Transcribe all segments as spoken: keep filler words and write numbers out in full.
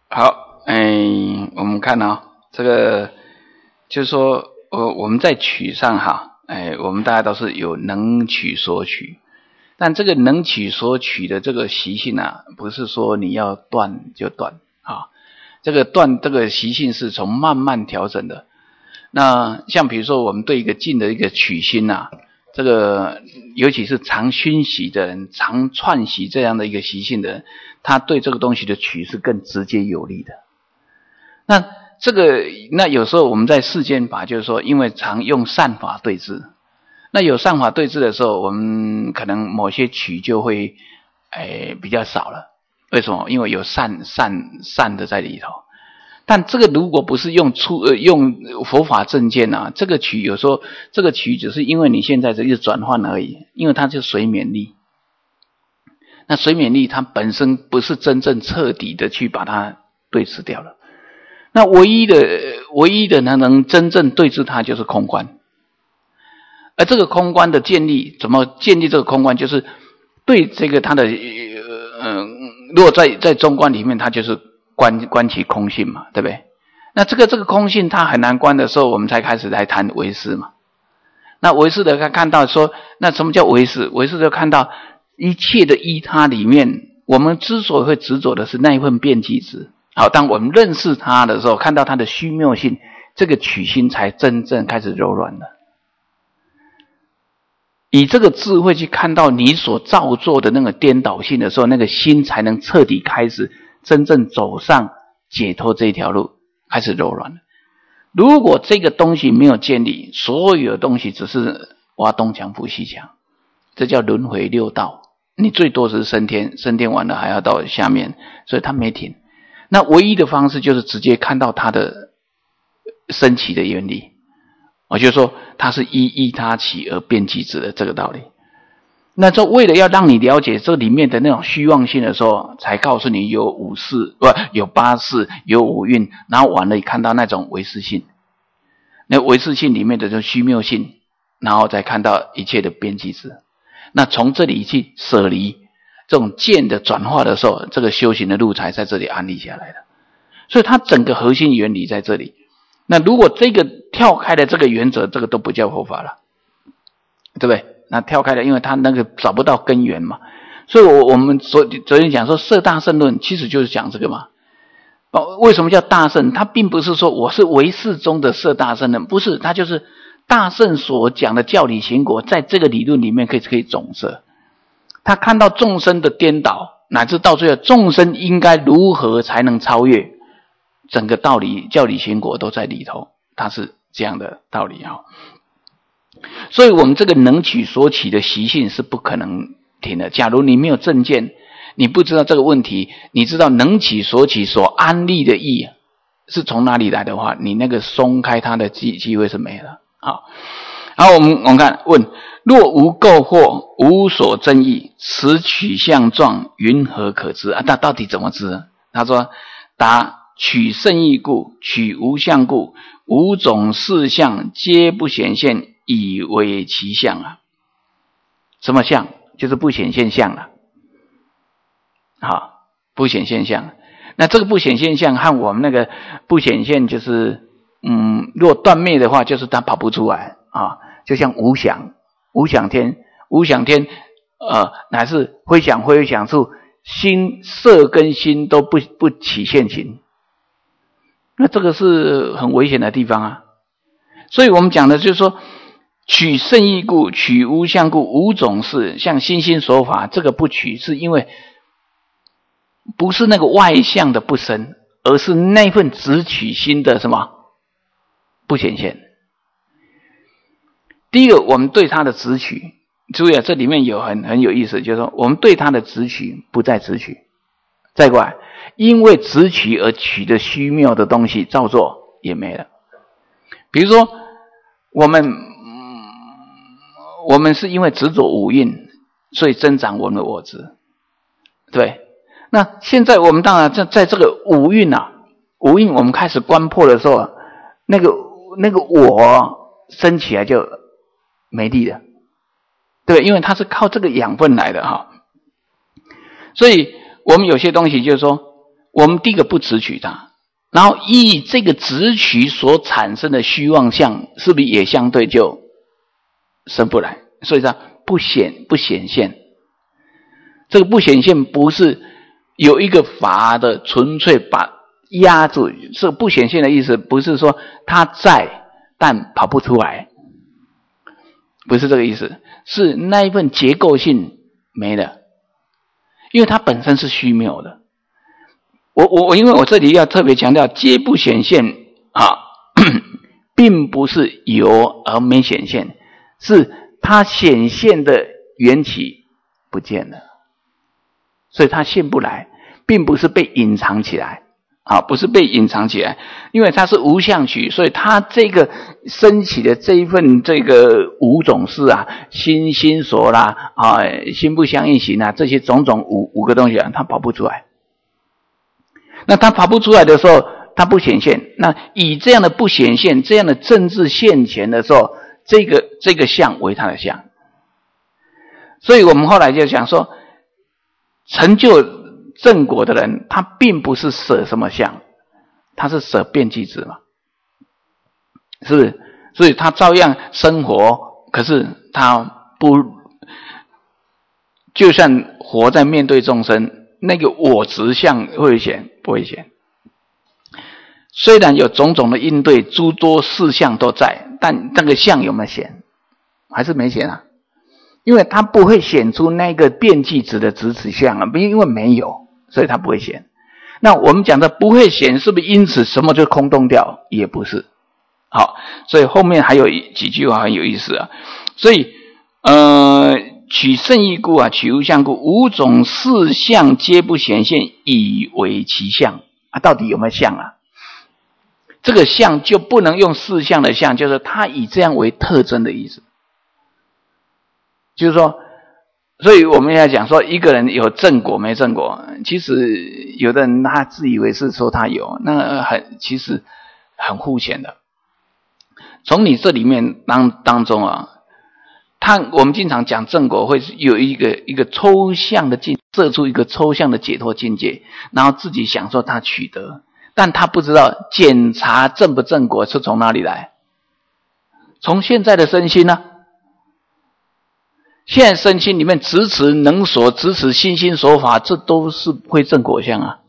好，哎，我们看啊、哦，这个就是说，呃，我们在取上哈，哎，我们大家都是有能取所取，但这个能取所取的这个习性啊，不是说你要断就断啊，这个断这个习性是从慢慢调整的。那像比如说，我们对一个静的一个取心啊，这个尤其是常熏习的人、常串习这样的一个习性的人，他对这个东西的取是更直接有力的。那这个，那有时候我们在世间法，就是说，因为常用善法对治，那有善法对治的时候，我们可能某些取就会，哎，比较少了。为什么？因为有善善善的在里头。但这个如果不是用出呃用佛法正见啊，这个取有时候这个取只是因为你现在这一转换而已，因为它就随免力。那随免力它本身不是真正彻底的去把它对治掉了。那唯一的唯一的呢，能真正对治它就是空观。而这个空观的建立，怎么建立这个空观？就是对这个它的呃呃，如果在在中观里面，它就是观观其空性嘛，对不对？那这个这个空性它很难观的时候，我们才开始来谈唯识嘛。那唯识的他看到说，那什么叫唯识？唯识就看到一切的依他里面，我们之所以会执着的是那一份遍计值。好，当我们认识它的时候，看到它的虚谬性，这个取心才真正开始柔软了。以这个智慧去看到你所造作的那个颠倒性的时候，那个心才能彻底开始真正走上解脱这条路，开始柔软了。如果这个东西没有建立，所有的东西只是挖东墙补西墙，这叫轮回六道。你最多只是升天，升天完了还要到下面，所以它没停。那唯一的方式就是直接看到它的升起的原理，我就说它是依依他起而变即止的这个道理。那这为了要让你了解这里面的那种虚妄性的时候，才告诉你有五识，不有八识，有五蕴，然后完了看到那种唯识性，那唯识性里面的这虚谬性，然后再看到一切的变即止。那从这里去舍离这种见的转化的时候，这个修行的路才在这里安立下来的。所以它整个核心原理在这里。那如果这个跳开的这个原则，这个都不叫佛法了，对不对？那跳开了，因为它那个找不到根源嘛。所以我我们昨昨天讲说摄大乘论，其实就是讲这个嘛。哦，为什么叫大乘？它并不是说我是唯识中的摄大乘论，不是，它就是大乘所讲的教理行果，在这个理论里面可以可以总摄。他看到众生的颠倒，乃至到最后众生应该如何才能超越，整个道理教理行果都在里头，它是这样的道理啊。所以我们这个能取所取的习性是不可能停的。假如你没有正见，你不知道这个问题，你知道能取所取所安立的意是从哪里来的话，你那个松开它的机机会是没了啊。然后我们我们看问，若无垢惑，无所争议，此取相状云何可知啊？那到底怎么知？他说：答：取胜义故，取无相故，五种事相皆不显现，以为其相啊。什么相？就是不显现相了。好，不显现象。那这个不显现象和我们那个不显现，就是嗯，如果断灭的话，就是它跑不出来啊。就像无想，无想天，无想天，呃，乃是非想非想处，心色跟心都不不起现行。那这个是很危险的地方啊。所以我们讲的就是说，取胜义故，取无相故，五种事，像心心所法，这个不取，是因为不是那个外相的不生，而是那份直取心的什么不显现。第一个，我们对它的直取，注意啊，这里面有很很有意思，就是说我们对它的直取不再直取。再过来，因为直取而取的虚妙的东西造作也没了。比如说我们、嗯、我们是因为执着五蕴，所以增长我们的我执，对。那现在我们当然在在这个五蕴啊，五蕴我们开始观破的时候，那个那个我升起来就没力了，对，因为它是靠这个养分来的哈。所以我们有些东西就是说， 我们第一个不执取它，然后以这个执取所产生的虚妄相，是不是也相对就生不来？所以它不显不显现。这个不显现不是有一个法的纯粹把压住，这个不显现的意思不是说它在但跑不出来，不是这个意思，是那一份结构性没了，因为它本身是虚谬的。我我我因为我这里要特别强调，皆不显现啊，并不是有而没显现，是它显现的缘起不见了，所以它现不来，并不是被隐藏起来啊，不是被隐藏起来，因为它是无相取，所以它这个升起的这一份这个五种事啊，心心所啦啊，心不相应行啊，这些种种五五个东西啊，它跑不出来。那它跑不出来的时候，它不显现。那以这样的不显现，这样的政治现前的时候，这个这个相为它的相。所以我们后来就想说，成就正果的人，他并不是舍什么相，他是舍遍计执嘛，是不是？所以他照样生活，可是他不，就算活在面对众生，那个我执相会显不会显？虽然有种种的应对，诸多事项都在，但那个相有没有显？还是没显啊？因为它不会显出那个遍计执的执持相啊，因为没有，所以它不会显。那我们讲的不会显，是不是因此什么就空洞掉？也不是。好，所以后面还有几句话很有意思啊。所以，呃，取胜义故啊，取无相故，五种事相皆不显现，以为其相啊。到底有没有相啊？这个相就不能用事相的相，就是它以这样为特征的意思。就是说，所以我们要讲说，一个人有正果没正果，其实有的人他自以为是说他有，那很其实很肤浅的。从你这里面当当中啊，他我们经常讲正果会有一个一个抽象的境，设出一个抽象的解脱境界，然后自己想说他取得，但他不知道检查正不正果是从哪里来，从现在的身心呢、啊？现在身心里面执持能所、执持心心所法，这都是会正果相啊，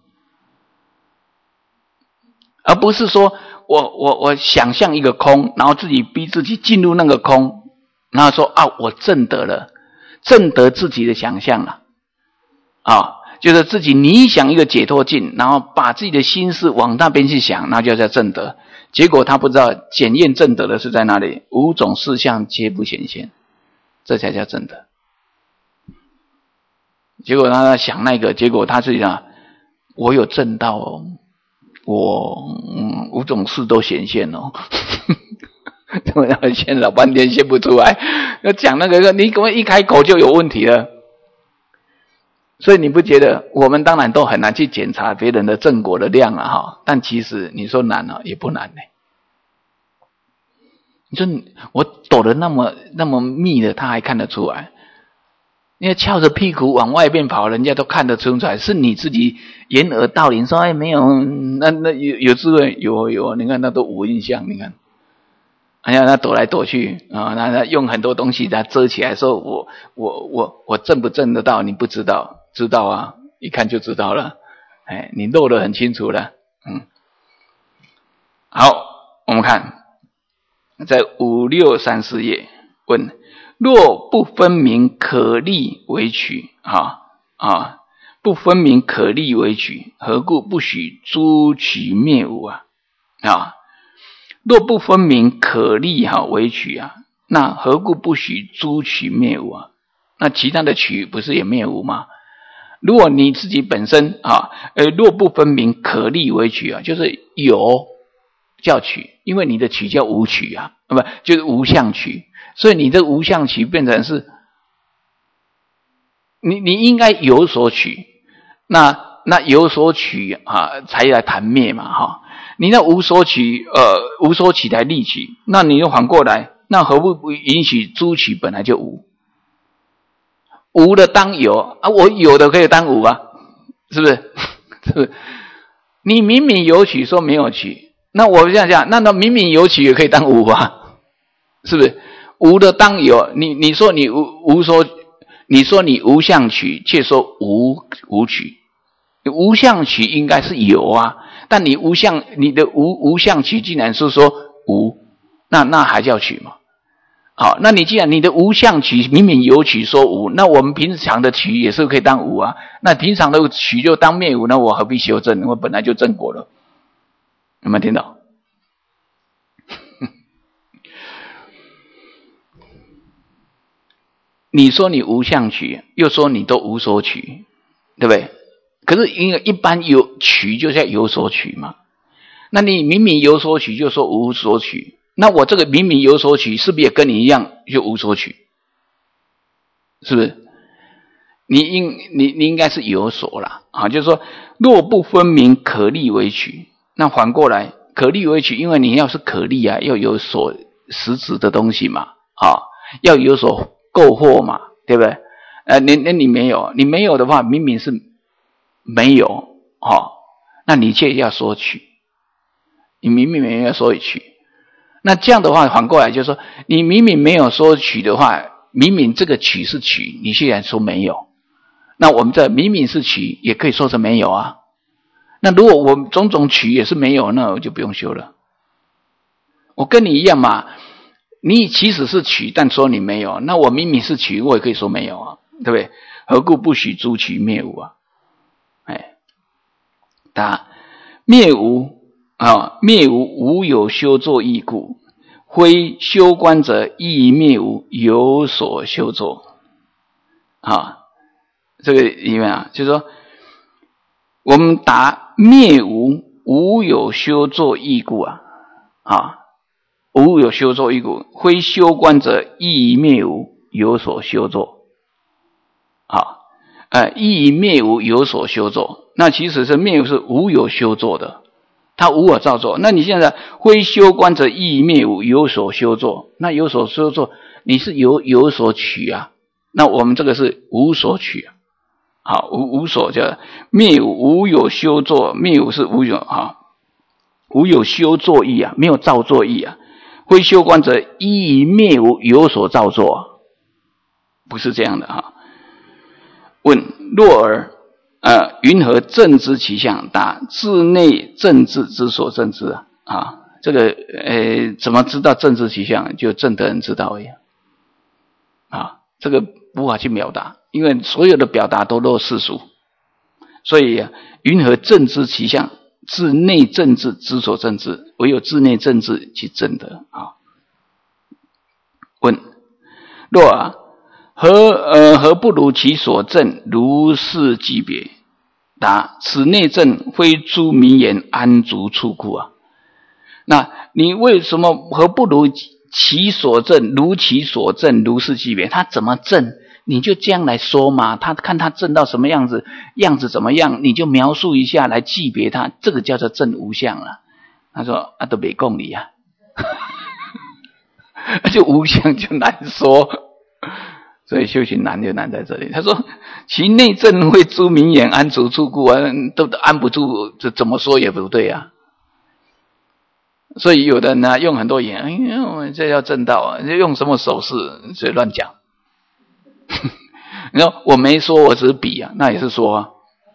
而不是说我我我想象一个空，然后自己逼自己进入那个空，然后说啊我证得了，证得自己的想象了啊，就是自己你想一个解脱境，然后把自己的心思往那边去想，那就叫证得。结果他不知道检验证得的是在哪里，五种事项皆不显现。这才叫正德。结果他想那个，结果他自己讲，我有正道哦，我嗯五种事都显现哦，怎么样现老半天现不出来？要讲那个，你怎么一开口就有问题了？所以你不觉得我们当然都很难去检查别人的正果的量啊哈？但其实你说难啊，也不难呢。你说我抖得那么那么密的，他还看得出来？因为翘着屁股往外面跑，人家都看得出来，是你自己掩耳盗铃说，哎，没有，那那有有智慧，有有，你看那都无印象，你看，哎呀，他躲来躲去啊，那他用很多东西他遮起来，说我我我我证不证得到？你不知道，知道啊，一看就知道了，哎，你漏得很清楚了，嗯，好，我们看。在五六三四页问：若不分明可立为取啊啊，不分明可立为取，何故不许诸取灭无啊啊？若不分明可立哈为取啊，那何故不许诸取灭无啊？那其他的取不是也灭无吗？如果你自己本身啊，呃，若不分明可立为取啊，就是有叫取，因为你的取叫无取啊，不就是无相取，所以你这无相取变成是，你你应该有所取，那那有所取啊，才来谈灭嘛哈。你那无所取，呃，无所取来立取，那你又反过来，那何不允许诸取本来就无？无的当有啊，我有的可以当无啊，是不是？是不是？ 你明明有取说没有取，那我这样讲，那那明明有取也可以当无啊，是不是？无的当有，你你说你无无说，你说你无相取，却说无无取，无相取应该是有啊，但你无相，你的无无相取竟然是说无，那那还叫取吗？好，那你既然你的无相取明明有取说无，那我们平常的取也是可以当无啊。那平常的取就当灭无，那我何必修正？我本来就正果了。有没有听到？你说你无相取，又说你都无所取，对不对？可是因为一般有取就叫有所取嘛。那你明明有所取，就说无所取。那我这个明明有所取，是不是也跟你一样就无所取？是不是？你应你你应该是有所啦啊，就是说，若不分明可立为取，那反过来可立为取，因为你要是可立啊，要有所实质的东西嘛，啊，要有所购货嘛，对不对？呃，你那你没有，你没有的话，明明是没有哦，那你却要索取，你明明没有索取。那这样的话，反过来就是说，你明明没有说取的话，明明这个取是取，你虽然说没有，那我们这明明是取，也可以说成没有啊。那如果我们种种取也是没有，那我就不用修了。我跟你一样嘛，你其实是取，但说你没有，那我明明是取，我也可以说没有啊，对不对？何故不许诸取灭无啊？哎，答灭无。啊，灭无无有修作义故，非修观者亦灭无有所修作。啊，这个里面啊，就是说，我们答灭无无有修作义故啊，啊，无有修作义故，非修观者亦灭无有所修作。啊，呃，亦灭无有所修作，那其实是灭无是无有修作的。他无我造作，那你现在非修观者亦灭无有所修作，那有所修作，你是有有所取啊，那我们这个是无所取啊，好，无无所叫灭无无有修作，灭无是无有啊，无有修作意啊，没有造作意啊，非修观者亦灭无有所造作啊，不是这样的啊。问若尔。呃，云何正知其相？答：自内正知之所正知啊！啊，这个呃，怎么知道正知其相？就正的人知道而已啊！这个无法去表达，因为所有的表达都落世俗，所以啊，云何正知其相？自内正知之所正知，唯有自内正知其正得啊！问：若啊？何呃何不如其所证如是级别？答：此内证非诸名言安足处故啊。那你为什么何不如其所证如其所证如是级别？他怎么证？你就这样来说嘛。他看他证到什么样子，样子怎么样，你就描述一下来级别他，这个叫做证无相了。他说啊，都没共理啊，就无相就难说。所以修行难就难在这里。他说：“其内证会诸名言安足处故啊，都安不住，这怎么说也不对啊。”所以有的人呢、啊、用很多言，哎，我们这要正道啊，用什么手势，所以乱讲。你说我没说，我只是比啊，那也是说啊。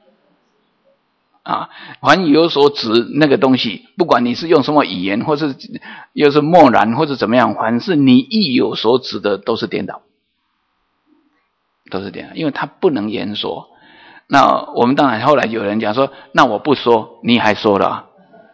啊，凡有所指那个东西，不管你是用什么语言，或是又是默然，或者怎么样，凡是你意有所指的，都是颠倒。都是这样，因为他不能言说。那我们当然后来有人讲说，那我不说，你还说了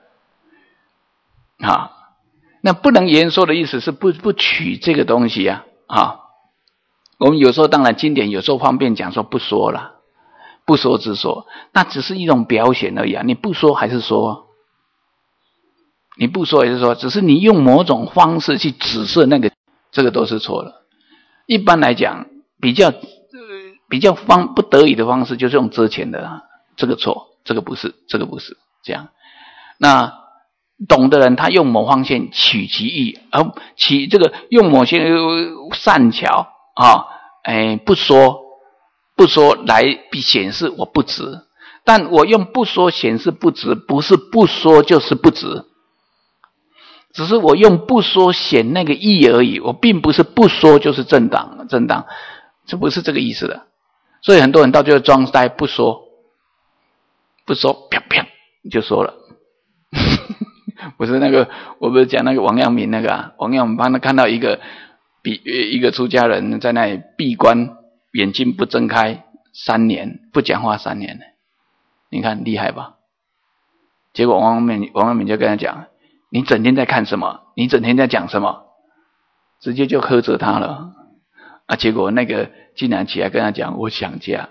啊？那不能言说的意思是不不取这个东西啊啊！我们有时候当然经典有时候方便讲说不说了，不说之说，那只是一种表显而已啊！你不说还是说，你不说也是说，只是你用某种方式去指示那个，这个都是错了。一般来讲，比较。比较方不得已的方式就是用遮前的，这个错，这个不是，这个不是这样。那懂的人他用某方面取其意，而取这个用某些善巧啊，哎不说不说来显示我不执， 但我用不说显示不执，不是不说就是不执，只是我用不说显那个义而已，我并不是不说就是正当正当，这不是这个意思的。所以很多人到最后装呆不说，不说啪啪就说了。不是那个，我不是讲那个王阳明那个啊，王阳明帮他看到一个比一个出家人在那里闭关，眼睛不睁开三年，不讲话三年，你看厉害吧？结果王阳明王阳明就跟他讲：“你整天在看什么？你整天在讲什么？”直接就呵责他了啊！结果那个竟然起来跟他讲：“我想家。”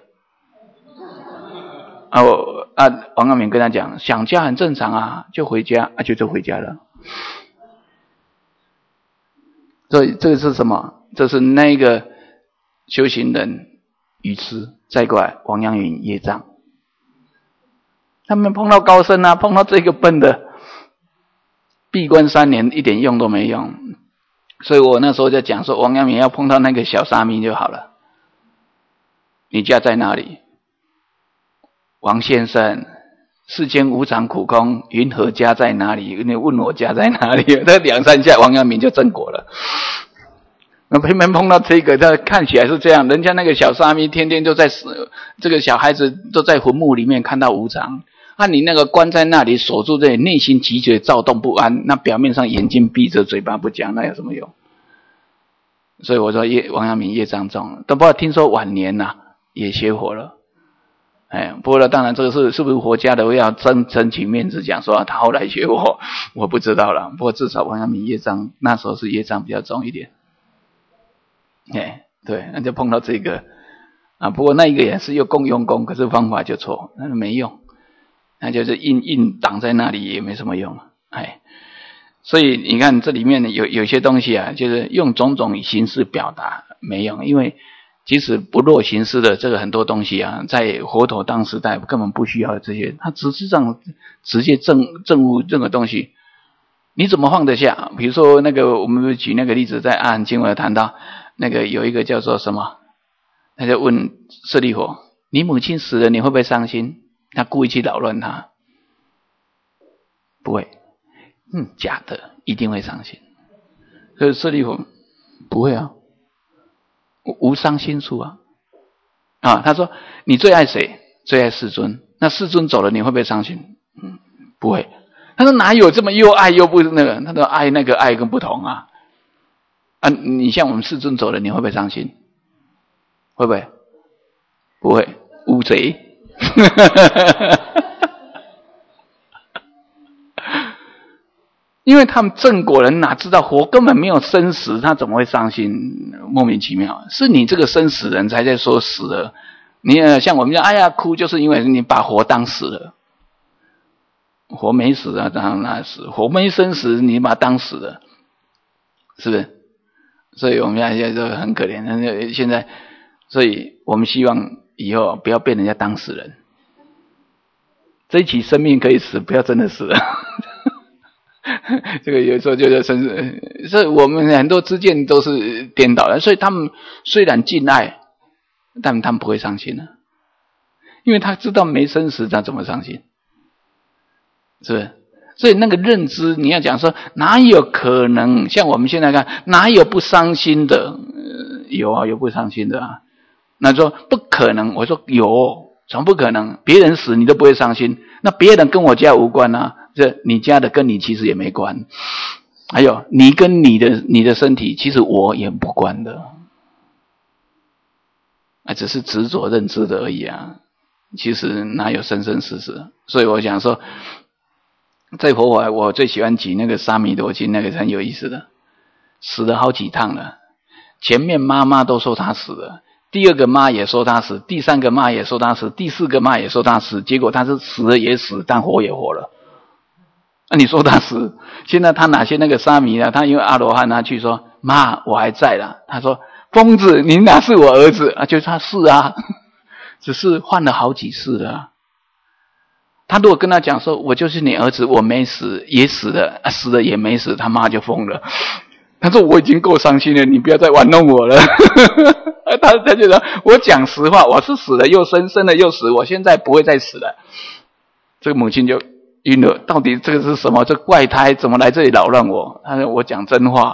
啊，我啊，王阳明跟他讲，想家很正常啊，就回家啊，就就回家了。所以这个是什么？这是那个修行人愚痴，再过来王阳明业障。他们碰到高僧啊，碰到这个笨的，闭关三年一点用都没用。所以我那时候在讲说，王阳明要碰到那个小沙弥就好了。你家在哪里？王先生，世间无常苦空，云何家在哪里？你问我家在哪里？他两三下，王阳明就正果了。那偏偏碰到这个，他看起来是这样，人家那个小沙弥天天都在死，这个小孩子都在坟墓里面看到无常，那、啊、你那个关在那里锁住这里，内心急觉躁动不安，那表面上眼睛闭着，嘴巴不讲，那有什么用？所以我说业王阳明业障重，都不知道听说晚年呐、啊、也邪火了。哎，不过呢，当然这个是是不是活家的，我要争争取面子讲说、啊、他后来学我，我不知道了。不过至少王阳明业障那时候是业障比较重一点。哎，对，那就碰到这个啊。不过那一个也是又功用功，可是方法就错，那没用，那就是硬硬挡在那里也没什么用。哎，所以你看这里面有有些东西啊，就是用种种形式表达没用，因为即使不落形式的这个很多东西啊，在佛陀当时代根本不需要这些，他实质上直接证证悟这个东西，你怎么放得下？比如说那个我们举那个例子，在阿含经文谈到那个有一个叫做什么，他就问舍利弗：你母亲死了，你会不会伤心？他故意去扰乱他，不会，嗯，假的，一定会伤心。可是舍利弗不会啊。无伤心处啊！啊，他说你最爱谁？最爱世尊。那世尊走了，你会不会伤心？嗯，不会。他说哪有这么又爱又不那个？他说爱那个爱跟不同啊！啊，你像我们世尊走了，你会不会伤心？会不会？不会。乌贼。因为他们正果人哪知道活根本没有生死，他怎么会伤心？莫名其妙，是你这个生死人才在说死了。你像我们讲，哎呀哭，就是因为你把活当死了。活没死啊，当然那死；活没生死，你把它当死了，是不是？所以我们现在就很可怜。现在，所以我们希望以后不要被人家当死人。这一起生命可以死，不要真的死了。这个有时候就是生死，所以我们很多知见都是颠倒的，所以他们虽然敬爱，但他们不会伤心的，因为他知道没生死，他怎么伤心？是不是？所以那个认知，你要讲说哪有可能？像我们现在看，哪有不伤心的？呃、有啊，有不伤心的啊。那说不可能，我说有，怎么不可能？别人死你都不会伤心，那别人跟我家无关啊。这你家的跟你其实也没关，还有你跟你的你的身体，其实我也不关的，啊，只是执着认知的而已啊。其实哪有生生死死？所以我想说，在佛法我最喜欢举那个沙弥多经，那个很有意思的，死了好几趟了。前面妈妈都说他死了，第二个妈也说他死，第三个妈也说他死，第四个妈也说他死，结果他是死了也死，但活也活了。那、啊、你说他死，现在他哪些那个沙弥啊？他因为阿罗汉，他去说妈，我还在啦。他说疯子，你哪是我儿子啊？就是他是啊，只是换了好几次了、啊。他如果跟他讲说，我就是你儿子，我没死也死了，啊、死了也没死，他妈就疯了。他说我已经够伤心了，你不要再玩弄我了。 他他就说，我讲实话，我是死了又生，生了又死，我现在不会再死了。这个母亲就晕了，到底这个是什么？这怪胎怎么来这里扰乱我？他说我讲真话，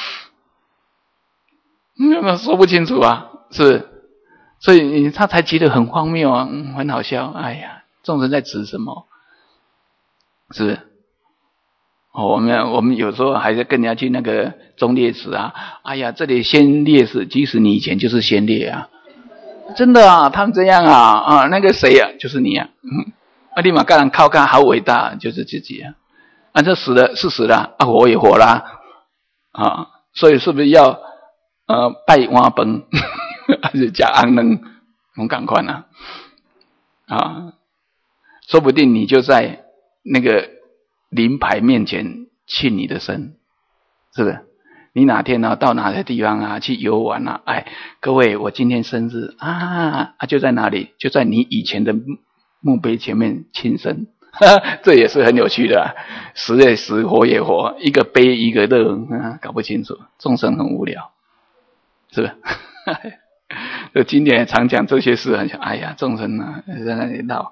那说不清楚啊，是，所以他才觉得很荒谬啊，嗯，很好笑。哎呀，众生在指什么？是不是？哦，我们我们有时候还是跟人家去那个忠烈祠啊，哎呀，这里先烈士，即使你以前就是先烈啊，真的啊，他们这样啊啊，那个谁啊，就是你啊，嗯，啊，立马干人靠干好伟大，就是自己啊，啊，这死了是死了啊，活也活啦，啊，所以是不是要呃拜碗崩，还是加安能，很赶快啊，啊，说不定你就在那个灵牌面前庆你的生，是不是？你哪天呢、啊、到哪个地方啊去游玩啊？哎，各位，我今天生日啊，啊就在哪里？就在你以前的墓碑前面庆生，这也是很有趣的、啊。死也死，活也活，一个悲一个乐、啊，搞不清楚，众生很无聊，是不是？这经典也常讲这些事，很想，哎呀，众生啊在那里闹。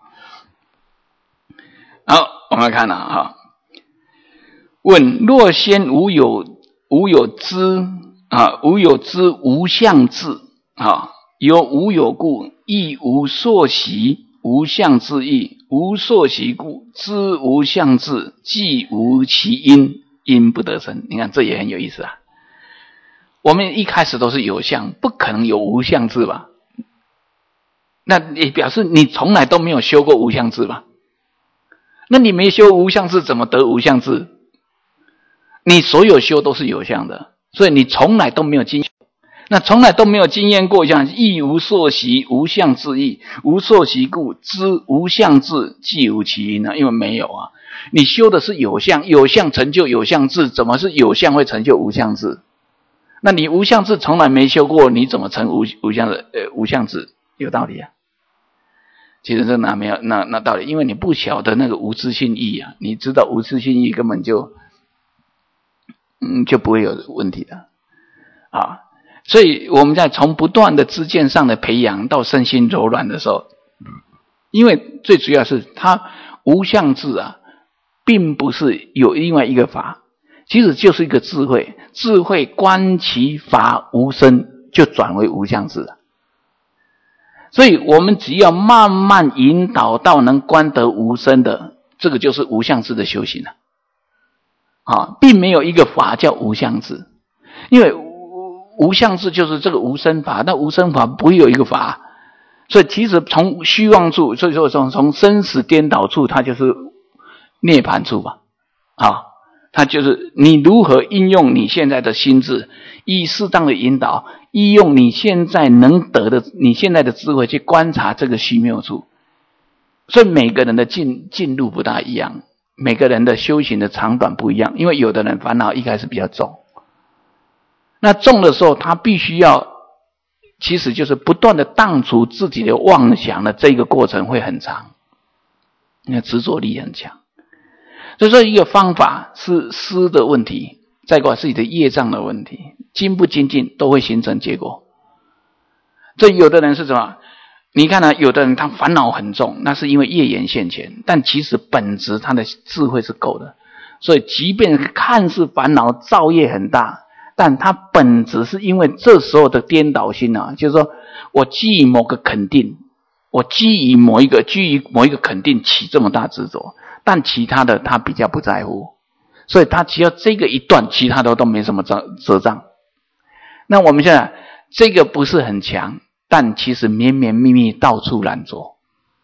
好，我们看了哈。问：若先无有无有知啊，无有知无相智啊，有无有故，亦无所习，无相智义，无所习故，知无相智，即无其因，因不得生。你看这也很有意思啊。我们一开始都是有相，不可能有无相智吧？那也表示你从来都没有修过无相智吧？那你没修无相智，怎么得无相智？你所有修都是有相的，所以你从来都没有经验，那从来都没有经验过，像亦无所习，无相智义，无所习故，知无相智，即无其因啊，因为没有啊。你修的是有相，有相成就有相智，怎么是有相会成就无相智？那你无相智从来没修过，你怎么成无无相的呃无相智？有道理啊。其实这哪没有那那道理？因为你不晓得那个无自性义啊，你知道无自性义根本就嗯就不会有问题的啊。所以我们在从不断的知见上的培养到身心柔软的时候，因为最主要是它无相智啊，并不是有另外一个法，其实就是一个智慧，智慧观其法无生，就转为无相智了。所以我们只要慢慢引导到能观得无生的，这个就是无相智的修行了。啊，并没有一个法叫无相智，因为无相智就是这个无生法，那无生法不会有一个法，所以其实从虚妄处，所以说从从生死颠倒处，它就是涅槃处吧。啊，它就是你如何应用你现在的心智，以适当的引导，依用你现在能得的你现在的智慧去观察这个虚谬处。所以每个人的进进路不大一样，每个人的修行的长短不一样，因为有的人烦恼一开始比较重，那重的时候他必须要，其实就是不断的荡除自己的妄想的这个过程会很长，因为执着力很强。所以说一个方法是思的问题，再过来是你的业障的问题，精不精进都会形成结果。所以有的人是什么？你看呢、啊？有的人他烦恼很重，那是因为业缘现前，但其实本质他的智慧是够的。所以即便看似烦恼造业很大，但他本质是因为这时候的颠倒心啊，就是说我基于某个肯定，我基于某一个基于某一个肯定起这么大执着，但其他的他比较不在乎，所以他只要这个一段，其他的都没什么遮障。那我们现在这个不是很强，但其实绵绵密密到处拦着，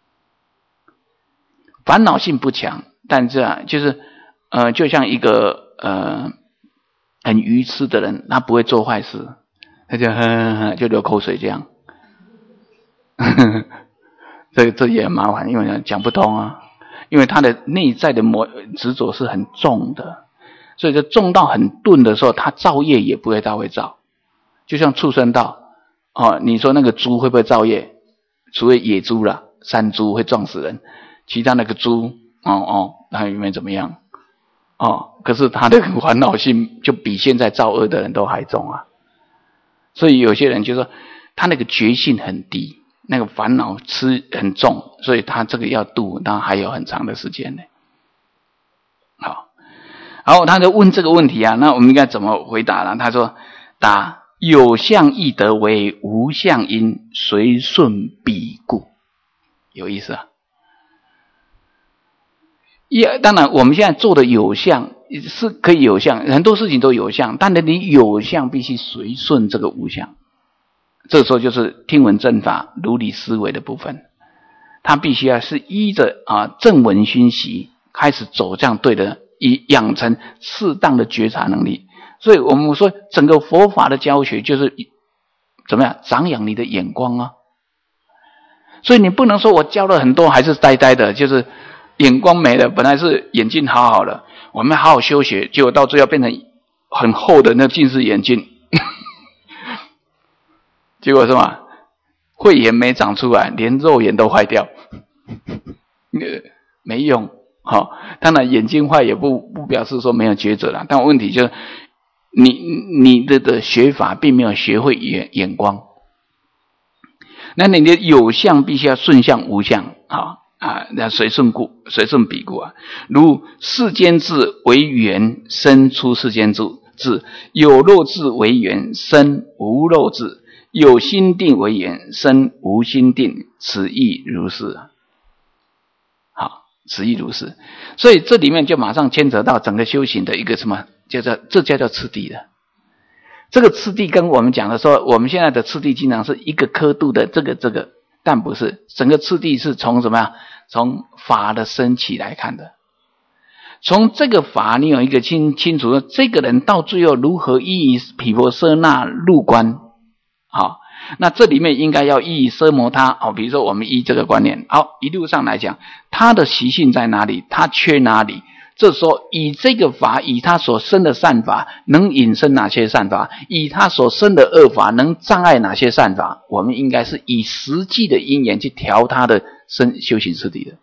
烦恼性不强，但这样就是呃，就像一个呃很愚痴的人，他不会做坏事，他就呵呵呵就流口水这样，这这也很麻烦，因为讲不通啊，因为他的内在的魔执着是很重的，所以就重到很钝的时候，他造业也不会大会造，就像畜生道。哦，你说那个猪会不会造业？除了野猪啦，山猪会撞死人，其他那个猪，哦哦，它有没有怎么样？哦，可是他的烦恼性就比现在造恶的人都还重啊。所以有些人就说， 他那个觉性很低，那个烦恼吃很重，所以他这个要度，那还有很长的时间呢。好，然后他就问这个问题啊，那我们应该怎么回答呢？他说：答有相亦得为无相因，随顺彼故。有意思啊。也当然我们现在做的有相是可以有相，很多事情都有相，但是你有相必须随顺这个无相。这时候就是听闻正法如理思维的部分，他必须要是依着啊正闻熏习开始走这样对的，以养成适当的觉察能力。所以我们说整个佛法的教学就是怎么样长养你的眼光啊。所以你不能说我教了很多还是呆呆的，就是眼光没了，本来是眼睛好好的，我们好好修学，结果到最后变成很厚的那近视眼镜结果什么？慧眼没长出来，连肉眼都坏掉，没用。好、哦，当然眼睛坏也不不表示说没有觉者啦，但问题就是你你的的学法并没有学会眼眼光。那你的有相必须要顺向无相啊啊，那随顺故，随顺彼故啊。如世间智为缘，生出世间智；有漏智为缘，生无漏智。有心定为缘，生无心定，此亦如是。好，此亦如是。所以这里面就马上牵扯到整个修行的一个什么，叫做这叫做次第的。这个次第跟我们讲的说，我们现在的次第经常是一个刻度的这个这个，但不是，整个次第是从什么样？从法的升起来看的。从这个法，你有一个清清楚的，这个人到最后如何依毗婆舍那入观。好，那这里面应该要依奢摩他哦，比如说我们依这个观念，好，一路上来讲，他的习性在哪里，他缺哪里？这时候以这个法，以他所生的善法，能引生哪些善法？以他所生的恶法，能障碍哪些善法？我们应该是以实际的因缘去调他的生修行次第的。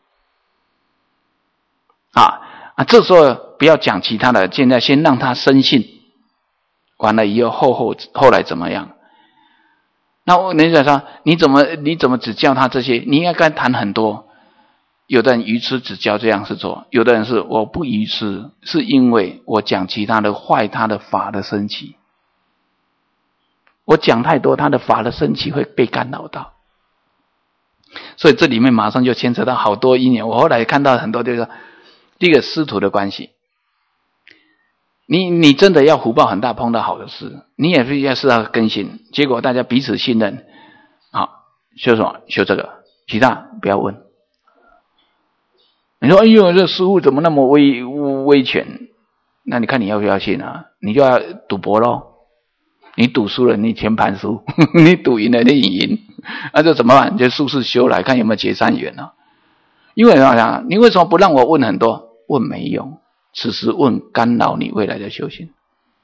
啊啊，这时候不要讲其他的，现在先让他生信，完了以后后后后来怎么样？那我人家说你怎么你怎么只教他这些？你应该跟他谈很多。有的人愚痴只教这样是错，有的人是我不愚痴，是因为我讲其他的坏他的法的升起。我讲太多，他的法的升起会被干扰到。所以这里面马上就牵扯到好多因缘。我后来看到很多就是说，第一个师徒的关系。你你真的要福报很大，碰到好的事，你也是要是要更新，结果大家彼此信任，好，修什么？修这个，其他不要问。你说，哎呦，这师父怎么那么威威权？那你看你要不要信啊？你就要赌博咯。你赌输了，你全盘输；你赌赢了，你赢。那这怎么办？就术士修来看有没有结善缘啊？因为好像你为什么不让我问很多？问没用。此时问干扰你未来的修行，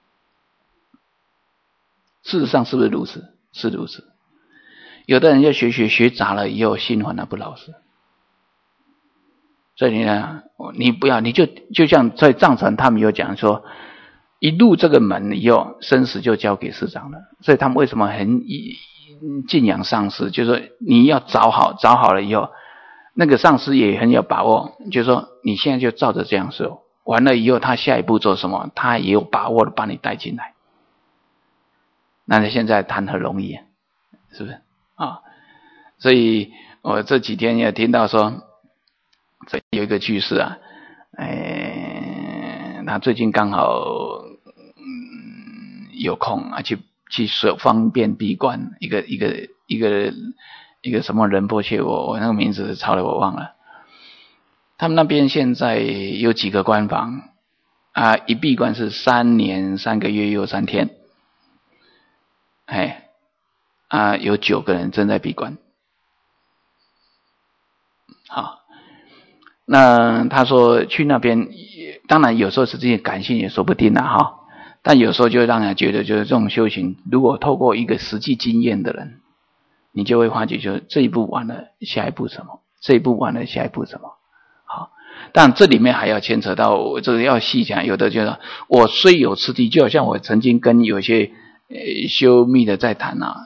事实上是不是如此？是如此。有的人要学学学杂了以后，心反而不老实。所以呢，你不要，你就就像在藏传他们有讲说，一入这个门以后，生死就交给师长了。所以他们为什么很敬仰上师？就是说你要找好，找好了以后，那个上师也很有把握，就是说你现在就照着这样说。完了以后，他下一步做什么？他也有把握的把你带进来。那你现在谈何容易啊？是不是啊？所以我这几天也听到说，这有一个居士啊，哎，他最近刚好嗯有空啊，去去所方便闭关，一个一个一个一个什么仁波切，我我那个名字抄了我忘了。他们那边现在有几个关房啊，一闭关是三年三个月又三天，哎啊，有九个人正在闭关。好，那他说去那边，当然有时候是这些感性也说不定啦哈，但有时候就让人觉得，就是这种修行，如果透过一个实际经验的人，你就会发觉，就是这一步完了，下一步什么？这一步完了，下一步什么？好，但这里面还要牵扯到，我这个要细讲，有的就是我虽有次第，就好像我曾经跟有些呃修密的在谈啊，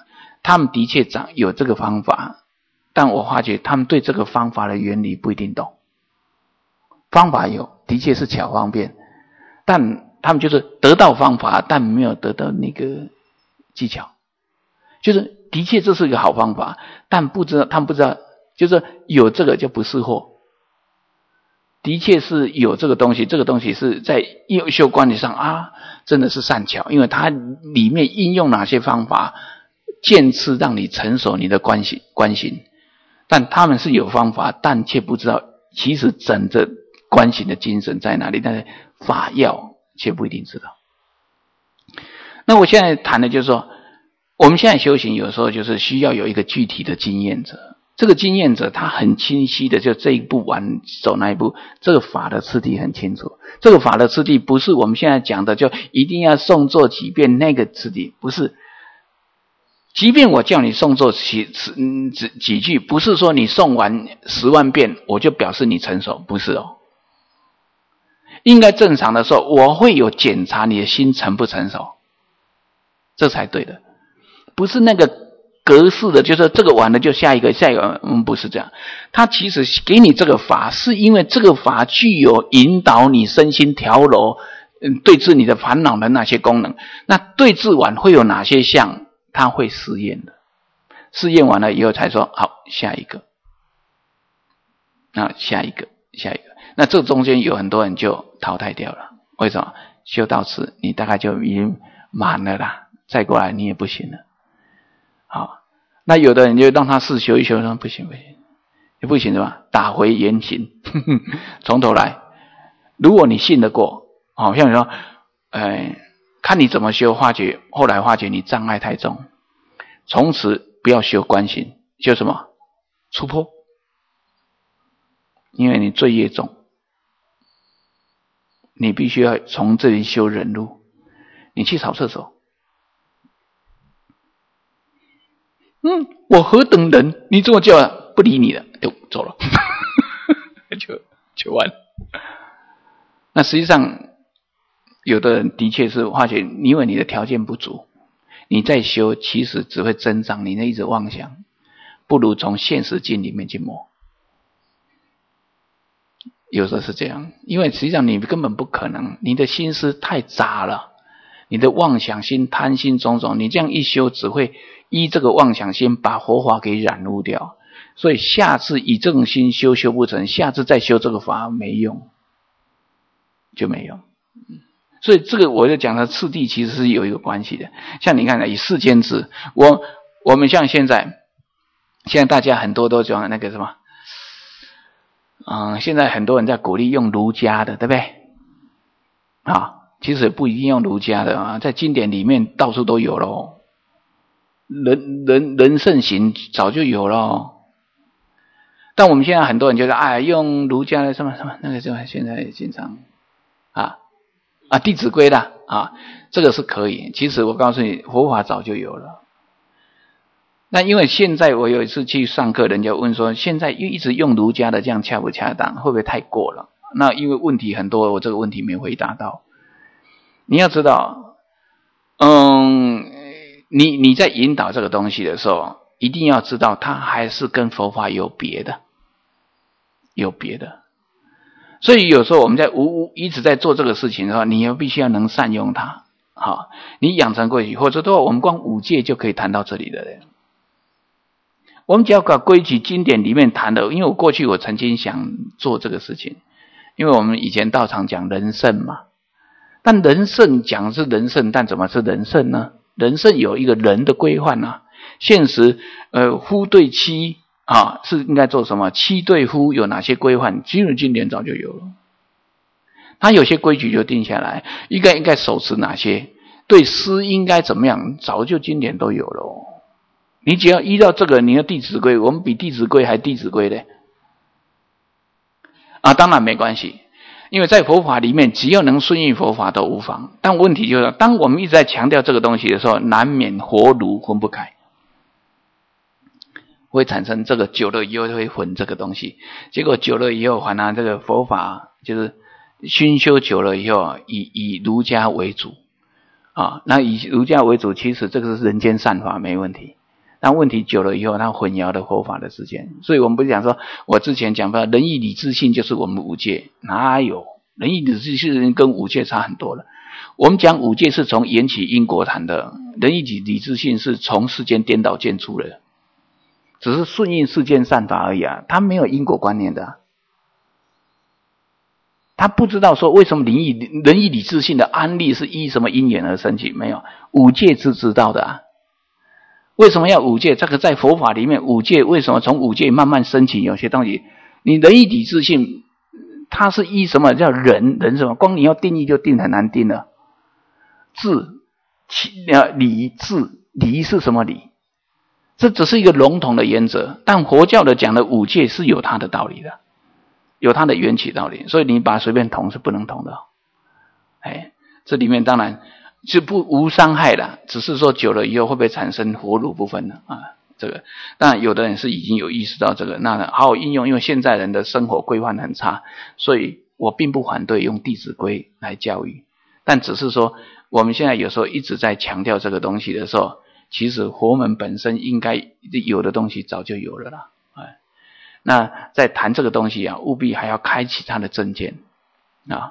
他们的确长有这个方法，但我发觉他们对这个方法的原理不一定懂。方法有，的确是巧方便，但他们就是得到方法，但没有得到那个技巧。就是的确这是一个好方法，但不知道他们不知道，就是有这个就不是货。的确是有这个东西，这个东西是在优秀管理上啊，真的是善巧，因为它里面应用哪些方法，渐次让你成熟你的关系关系。但他们是有方法，但却不知道其实整个关系的精神在哪里，但是法要却不一定知道。那我现在谈的就是说，我们现在修行有时候就是需要有一个具体的经验者，这个经验者他很清晰的就这一步完走那一步，这个法的次第很清楚。这个法的次第不是我们现在讲的就一定要诵做几遍那个次第，不是。即便我叫你诵做几几几句，不是说你诵完十万遍我就表示你成熟，不是哦。应该正常的时候，我会有检查你的心成不成熟，这才对的。不是那个格式的，就是这个完了就下一个，下一个，嗯，不是这样。他其实给你这个法，是因为这个法具有引导你身心调柔，嗯，对治你的烦恼的那些功能。那对治完会有哪些项？他会试验的，试验完了以后才说好下一个，那下一个，下一个。那这中间有很多人就淘汰掉了，为什么？修到此，你大概就已经满了啦，再过来你也不行了。好，那有的人就让他试修一修，说不行不行，也不行是吧？打回原形，从头来。如果你信得过，好像你说，呃，看你怎么修，发觉后来发觉你障碍太重，从此不要修观行，修什么？出坡，因为你罪业重。你必须要从这里修忍辱，你去扫厕所。嗯，我何等人？你这么叫，不理你了，就走了，就就完了。那实际上，有的人的确是发觉，因为你的条件不足，你再修，其实只会增长你那一直妄想，不如从现实境里面去摸。有时候是这样，因为实际上你根本不可能，你的心思太杂了，你的妄想心、贪心种种，你这样一修，只会依这个妄想心把佛法给染污掉。所以下次以这种心修修不成，下次再修这个法没用，就没用。所以这个我就讲的次第其实是有一个关系的。像你看以世间智，我我们像现在，现在大家很多都讲那个什么。嗯，现在很多人在鼓励用儒家的，对不对？啊，其实不一定用儒家的啊，在经典里面到处都有咯。人人人圣行早就有咯。但我们现在很多人觉得，哎，用儒家的什么什么那个什么，现在经常啊啊《弟子规》啦啊，这个是可以。其实我告诉你，佛法早就有了。那因为现在我有一次去上课，人家问说，现在一直用儒家的这样恰不恰当，会不会太过了？那因为问题很多，我这个问题没回答到。你要知道，嗯，你你在引导这个东西的时候，一定要知道它还是跟佛法有别的，有别的。所以有时候我们在无一直在做这个事情的话，你要必须要能善用它。好，你养成规矩，或者说我们光五戒就可以谈到这里的人。我们只要把规矩经典里面谈的，因为我过去我曾经想做这个事情，因为我们以前道场讲人圣嘛，但人圣讲是人圣，但怎么是人圣呢？人圣有一个人的规范啊，现实呃夫对妻啊是应该做什么，妻对夫有哪些规范，其实经典早就有了，他有些规矩就定下来，应该应该守持哪些，对师应该怎么样，早就经典都有了。你只要依照这个，你的弟子规，我们比弟子规还弟子规的啊，当然没关系，因为在佛法里面，只要能顺应佛法都无妨。但问题就是，当我们一直在强调这个东西的时候，难免佛儒分不开，会产生这个久了以后会混这个东西，结果久了以后，反而这个佛法就是熏修久了以后，以以儒家为主啊，那以儒家为主，其实这个是人间善法，没问题。 但问题久了以后，它混淆了佛法的时间。所以我们不是讲说，我之前讲到仁义礼智信就是我们五戒，哪有仁义礼智信跟五戒差很多了？我们讲五戒是从缘起因果谈的，仁义礼智信是从世间颠倒见出的，只是顺应世间善法而已啊，它没有因果观念的、啊。他不知道说为什么仁义仁义礼智信的安立是依什么因缘而升起，没有，五戒是知道的啊。为什么要五戒？这个在佛法里面，五戒为什么从五戒慢慢升起？有些东西，你仁义礼智信，它是依什么叫仁？仁什么？光你要定义就定很难定了。智、礼、智、礼是什么礼？这只是一个笼统的原则，但佛教的讲的五戒是有它的道理的，有它的缘起道理，所以你把它随便同是不能同的。哎，这里面当然就不无伤害了，只是说久了以后会不会产生活路不分呢？啊，这个当然有的人是已经有意识到这个，那好好应用，因为现在人的生活规范很差，所以我并不反对用弟子规来教育，但只是说我们现在有时候一直在强调这个东西的时候，其实佛门本身应该有的东西早就有了啦。哎，那在谈这个东西啊，务必还要开启他的正见啊。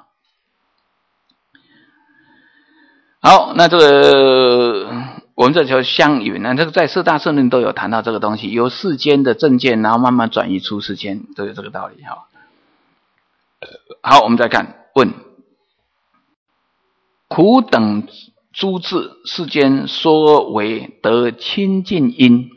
好，那这个我们这叫相允啊，这个在四大圣论都有谈到这个东西，由世间的正见，然后慢慢转移出世间，都有这个道理哈。好，我们再看问：苦等诸智，世间说为得清净因。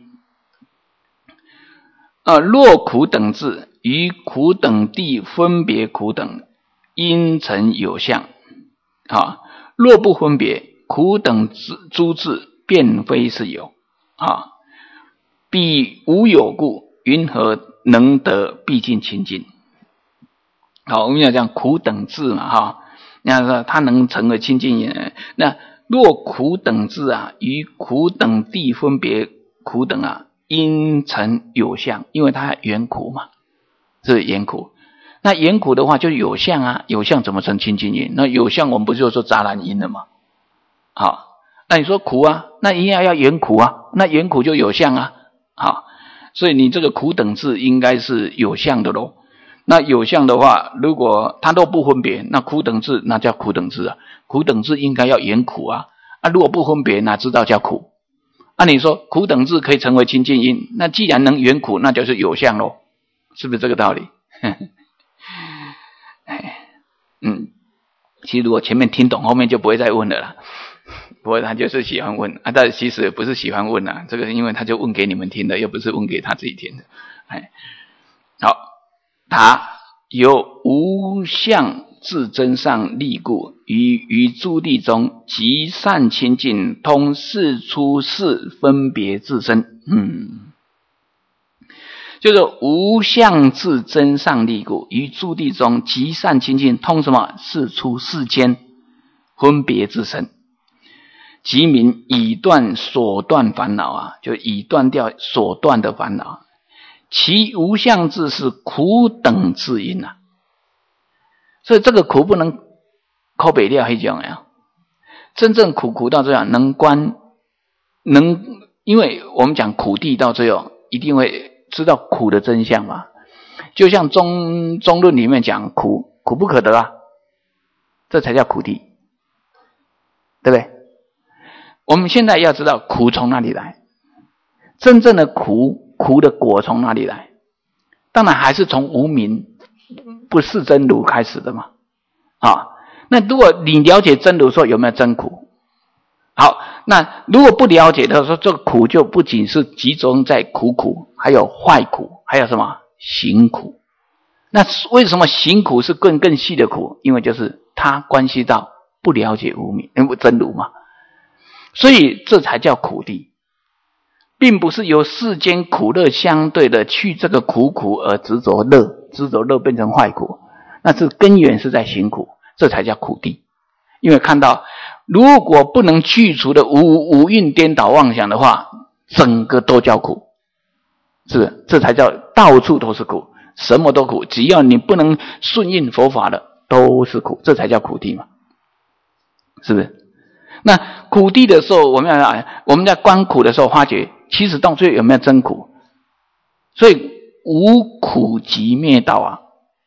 呃，若苦等智于苦等地分别苦等，因成有相。啊，若不分别，苦等诸智便非是有。啊，彼无有故，云何能得毕竟清净？好，我们要讲苦等智嘛，哈，那说它能成为清净因。那若苦等智啊，于苦等地分别苦等啊，因成有相，因为它缘苦嘛，是缘苦。那缘苦的话，就有相啊，有相怎么成清净因？那有相我们不就说杂染因了吗？好，那你说苦啊，那一样要缘苦啊，那缘苦就有相啊，好，所以你这个苦等智应该是有相的咯。那有相的话，如果它都不分别，那苦等智那叫苦等智啊，苦等智应该要缘苦啊，啊，如果不分别，哪知道叫苦？按、啊、你说苦等智可以成为清净因，那既然能缘苦，那就是有相咯，是不是这个道理？嗯，其实如果前面听懂，后面就不会再问了啦。不过他就是喜欢问啊，但其实不是喜欢问啊，这个因为他就问给你们听的，又不是问给他自己听的。哎，好，他有无相自真上立故，于于诸地中极善清净，通世出世分别自身。嗯。就是无相自真上立故，于诸地中极善清净，通什么？世出世间分别自身，即名已断所断烦恼啊，就已断掉所断的烦恼。其无相自是苦等智因啊，所以这个苦不能扣北掉黑种呀，真正苦苦到这样能观，能，因为我们讲苦地到最后一定会知道苦的真相嘛，就像中中论里面讲苦苦不可得啊，这才叫苦地，对不对？我们现在要知道苦从哪里来，真正的苦苦的果从哪里来？当然还是从无明不是真如开始的嘛。啊，那如果你了解真如，说有没有真苦？好，那如果不了解的时候，这个苦就不仅是集中在苦苦，还有坏苦，还有什么行苦。那为什么行苦是更更细的苦？因为就是它关系到不了解无明，因为真如嘛，所以这才叫苦地，并不是由世间苦乐相对的去这个苦苦而执着乐，执着乐变成坏苦，那是根源是在行苦，这才叫苦地。因为看到如果不能去除的五五蕴颠倒妄想的话，整个都叫苦，是不是？这才叫到处都是苦，什么都苦，只要你不能顺应佛法的都是苦，这才叫苦地嘛，是不是？那苦地的时候，我们要我们在观苦的时候，发觉其实到最后有没有真苦？所以无苦集灭道啊，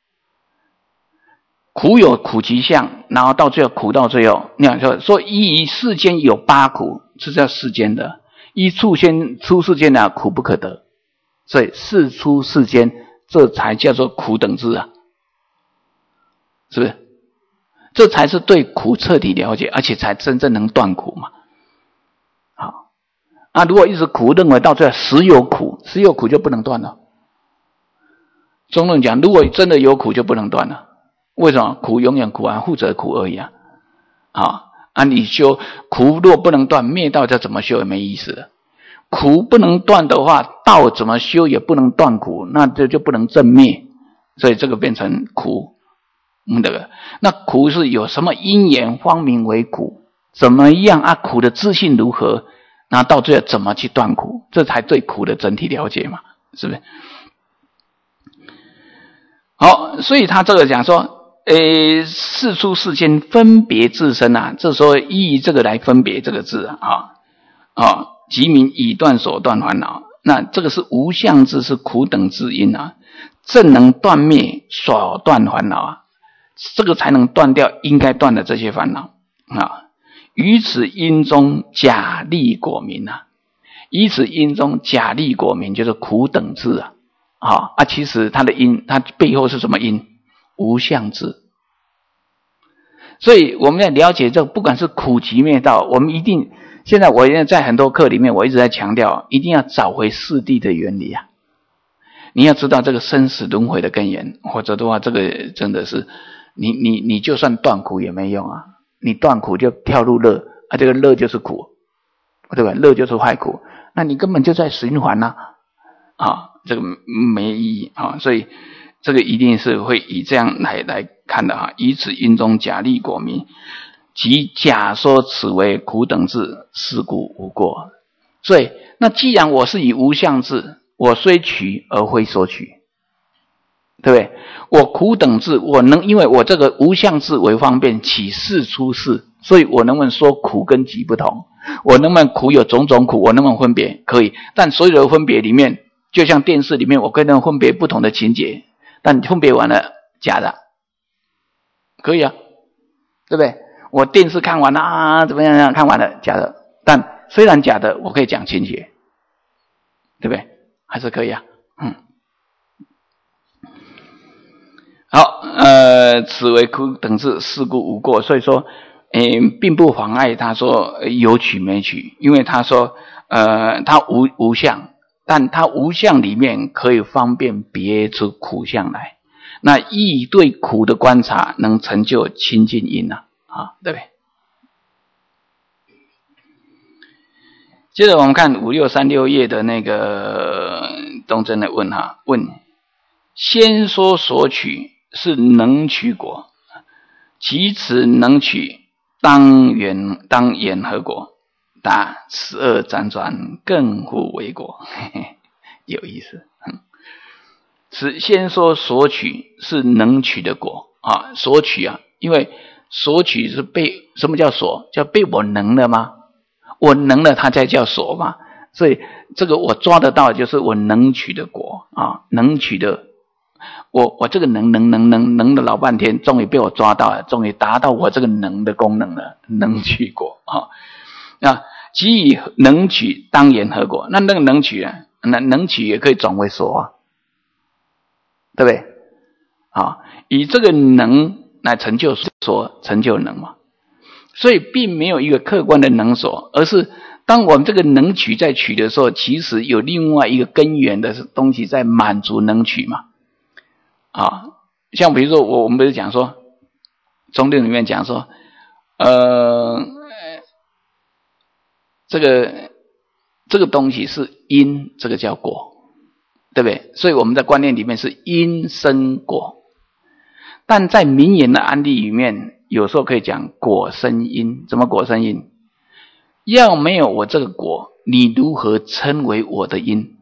苦有苦集相，然后到最后苦到最后，你想说说依世间有八苦，是叫世间的；依出现出世间的苦不可得，所以世出世间，这才叫做苦等智啊，是不是？这才是对苦彻底了解，而且才真正能断苦嘛。好，啊，如果一直苦，认为到最后实有苦，实有苦就不能断了。中论讲，如果真的有苦，就不能断了。为什么？苦永远苦啊，负责苦而已啊。啊，啊，你修苦若不能断，灭道再怎么修也没意思了。苦不能断的话，道怎么修也不能断苦，那这就不能正灭，所以这个变成苦。嗯，这个那苦是有什么因缘方名为苦？怎么样啊？苦的自性如何？那到最后怎么去断苦？这才对苦的整体了解嘛，是不是？好，所以他这个讲说，呃，世出世间分别自身啊，这时候依这个来分别这个字啊啊，即名以断所断烦恼。那这个是无相智，是苦等之因啊，正能断灭所断烦恼啊。这个才能断掉应该断的这些烦恼啊！于此因中假立果名啊，于此因中假立果名就是苦等智啊！啊啊，其实它的因，它背后是什么因？无相智。所以我们要了解这个，不管是苦集灭道，我们一定现在我在很多课里面，我一直在强调，一定要找回四谛的原理啊！你要知道这个生死轮回的根源，或者的话，这个真的是。你你你就算断苦也没用啊！你断苦就跳入乐啊，这个乐就是苦，对吧？乐就是坏苦，那你根本就在循环呐、啊，啊，这个没意义啊！所以这个一定是会以这样来来看的哈。以此因中假立果名，即假说此为苦等智，是故无过。所以那既然我是以无相智，我虽取而非所取。对不对？我苦等智，我能因为我这个无相智为方便起世出世，所以我能不能说苦跟集不同？我能不能苦有种种苦？我能不能分别？可以，但所有的分别里面，就像电视里面，我可以能分别不同的情节，但分别完了假的，可以啊，对不对？我电视看完了啊，怎么样样看完了假的，但虽然假的，我可以讲情节，对不对？还是可以啊，嗯。好，呃，此为苦等智，是故无过。所以说，呃，并不妨碍他说有取没取，因为他说，呃，他无无相，但他无相里面可以方便别出苦相来。那亦对苦的观察，能成就清净因啊，啊，对不对？接着我们看五六三六页的那个东真的问哈，问先说所取。是能取果，其此能取当缘当言何果？答：十二辗转，更复为果。嘿嘿，有意思。此先说所取是能取的果啊，所取啊，因为所取是被什么叫所？叫被我能了吗？我能了，它才叫所嘛。所以这个我抓得到，就是我能取的果啊，能取的。我我这个能能能能能了老半天，终于被我抓到了，终于达到我这个能的功能了，能取果啊。那即以能取当言何果？那那个能取啊，那能取也可以转为所啊，对不对？啊，以这个能来成就所，成就能嘛。所以并没有一个客观的能所，而是当我们这个能取在取的时候，其实有另外一个根源的东西在满足能取嘛。啊，像比如说我我们不是讲说，中论里面讲说，呃，这个这个东西是因，这个叫果，对不对？所以我们在观念里面是因生果，但在名言的案例里面，有时候可以讲果生因。怎么果生因？要没有我这个果，你如何称为我的因？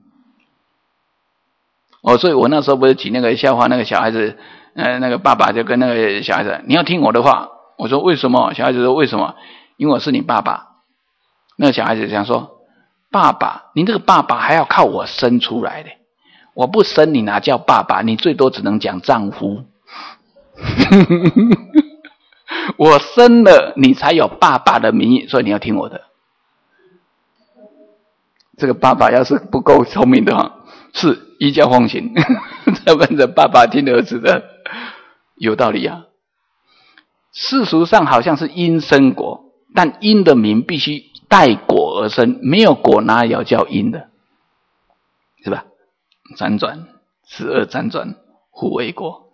哦，所以我那时候不是举那个笑话，那个小孩子，呃，那个爸爸就跟那个小孩子，你要听我的话。我说为什么？小孩子说为什么？因为我是你爸爸。那个小孩子想说， 爸爸，你这个爸爸还要靠我生出来的，我不生你哪叫爸爸？你最多只能讲丈夫。我生了你才有爸爸的名义，所以你要听我的。这个爸爸要是不够聪明的话，是依教奉行，这问着爸爸听儿子的，有道理啊。世俗上好像是因生果，但因的名必须带果而生，没有果哪有叫因的，是吧？辗转十二辗转互为果。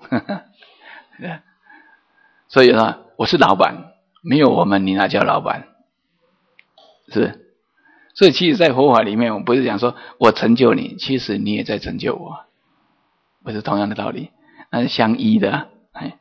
所以呢，我是老板，没有我们你哪叫老板？是不是？所以其实在佛法里面，我不是讲说我成就你，其实你也在成就我，不是同样的道理，那是相依的啊。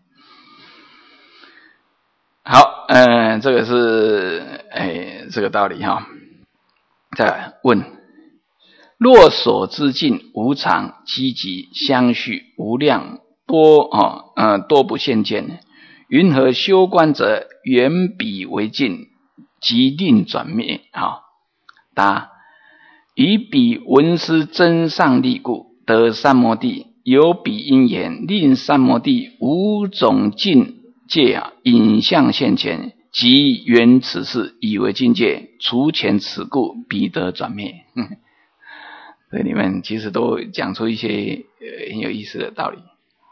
好，嗯，这个是哎这个道理哈。再来问：若所知境无常、积极、相续、无量，多哦呃多不现见，云何修观者缘彼为尽，即令转灭？啊？答：以彼闻思真上力故，得三摩地，有彼因缘，令三摩地五种境界啊，影像现前，即缘此事，以为境界，除前此故，彼得转灭。嗯，这里面其实都讲出一些呃很有意思的道理，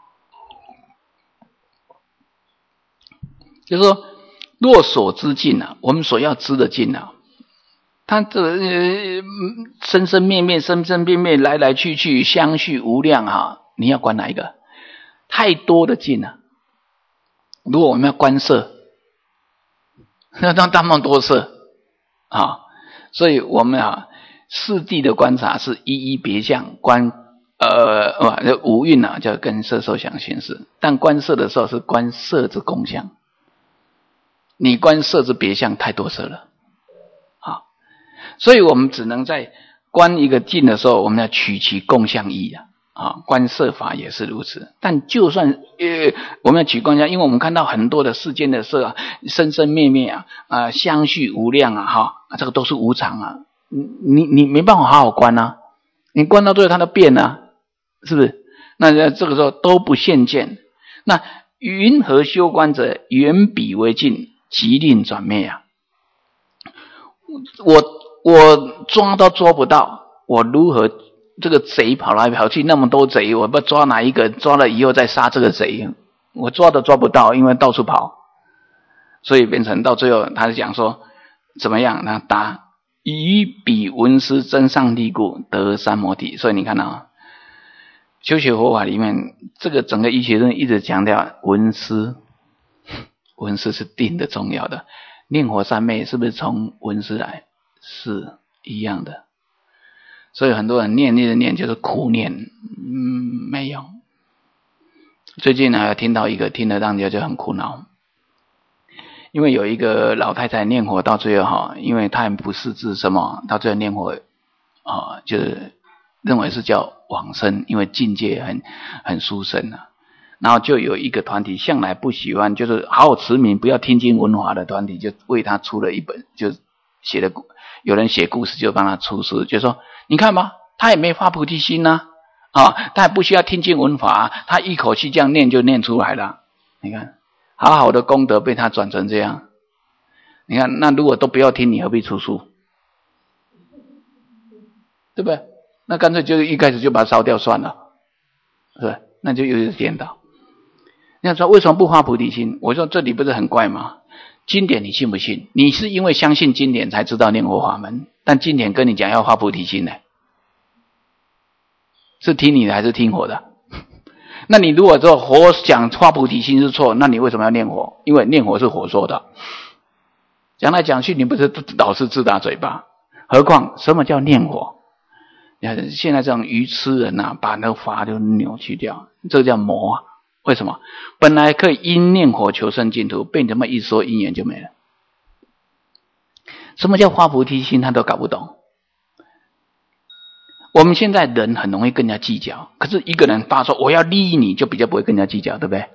就是说，若所知境啊，我们所要知的境啊，它这呃生生灭灭、生生灭灭、来来去去、相续无量啊，你要观哪一个？太多的境啊！如果我们要观色，那当大梦多色啊，所以我们啊四谛的观察是一一别相观，呃，五蕴啊叫跟色受想行识，但观色的时候是观色之共相，你观色之别相太多色了啊，所以我们只能在观一个境的时候，我们要取其共相义啊。啊，观色法也是如此，但就算呃，我们要取观相，因为我们看到很多的世间的色啊，生生灭灭啊，啊、呃，相续无量啊，哈，这个都是无常啊，你你没办法好好观啊，你观到最后它都变啊，是不是？那这个时候都不现见，那云何修观者缘彼为尽，即令转灭啊？我我抓都抓不到，我如何？这个贼跑来跑去，那么多贼，我不抓哪一个？抓了以后再杀这个贼，我抓都抓不到，因为到处跑，所以变成到最后，他是讲说怎么样？他答：以彼闻思真上力故，得三摩地。所以你看到、啊，修学佛法里面，这个整个医学论一直强调闻思，闻思是定的重要的。念佛三昧是不是从闻思来？是一样的。所以很多人念念念就是苦念，嗯，没有。最近呢，听到一个听得让人就很苦恼，因为有一个老太太念佛到最后哈，因为她也不识字什么，到最后念佛啊，就是认为是叫往生，因为境界很很殊胜啊。然后就有一个团体向来不喜欢，就是好好持名不要听经闻法的团体，就为他出了一本，就写的有人写故事就帮他出书，就说。你看吧，他也没发菩提心呐、啊，啊，他也不需要听经闻法、啊，他一口气这样念就念出来了。你看，好好的功德被他转成这样。你看，那如果都不要听，你何必出书？对不对？那干脆就一开始就把它烧掉算了，是不是？那就有点颠倒。你想说为什么不发菩提心？我说这里不是很怪吗？经典你信不信？你是因为相信经典才知道念佛法门，但经典跟你讲要发菩提心呢，是听你的还是听我的？那你如果说佛讲发菩提心是错，那你为什么要念佛？因为念佛是佛说的，讲来讲去你不是老是自打嘴巴？何况什么叫念佛？现在这种愚痴人啊，把那个法就扭曲掉，这个叫魔啊。为什么？本来可以因念佛求生净土，被你这么一说，因缘就没了。什么叫发菩提心，他都搞不懂。我们现在人很容易跟人家计较，可是一个人发说我要利益你，就比较不会跟人家计较，对不对？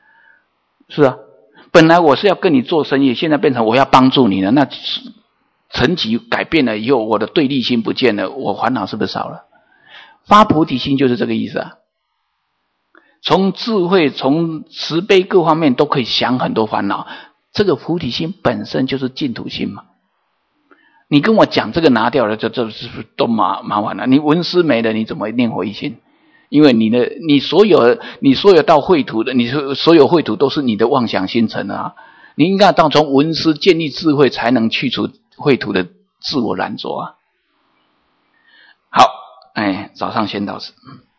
是啊，本来我是要跟你做生意，现在变成我要帮助你了，那层级改变了以后，我的对立心不见了，我烦恼是不是少了？发菩提心就是这个意思啊。从智慧、从慈悲各方面都可以降很多烦恼。这个菩提心本身就是净土心嘛。你跟我讲这个拿掉了，这这是不是都麻麻烦了？你文思没了，你怎么念佛一心？因为你的你所有你所有到秽土的，你所有秽土都是你的妄想心成的啊。你应该到从文思建立智慧，才能去除秽土的自我染着啊。好，哎，早上先到此。